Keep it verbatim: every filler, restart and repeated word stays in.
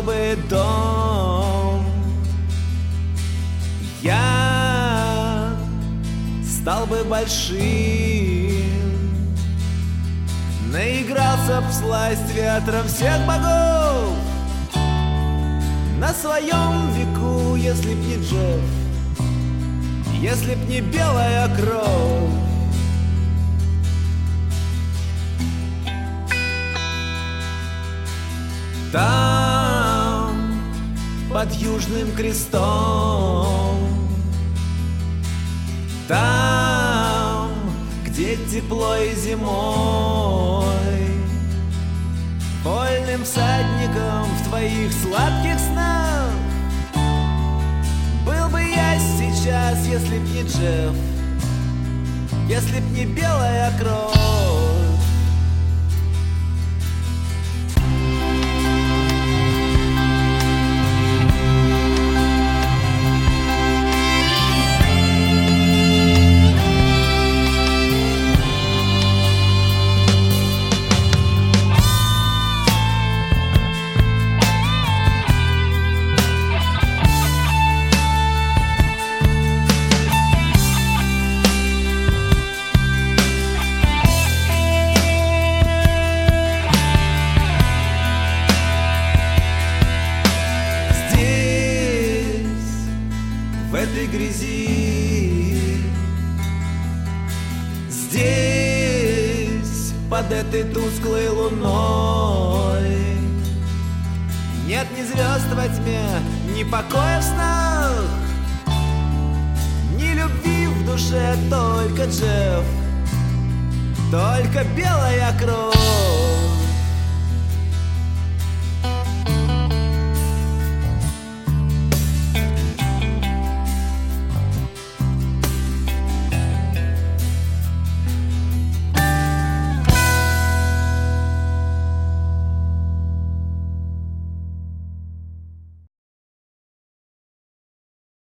был бы дом, я стал бы большим, наигрался б всласть ветром всех богов на своем веку, если б не Джефф, если б не белая кровь. Там, под Южным крестом, там, где тепло и зимой, вольным всадником в твоих сладких снах был бы я сейчас, если б не Джефф, если б не белая кровь. В этой грязи, здесь, под этой тусклой луной, нет ни звезд во тьме, ни покоя в снах, ни любви в душе, только Джефф, только белая кровь.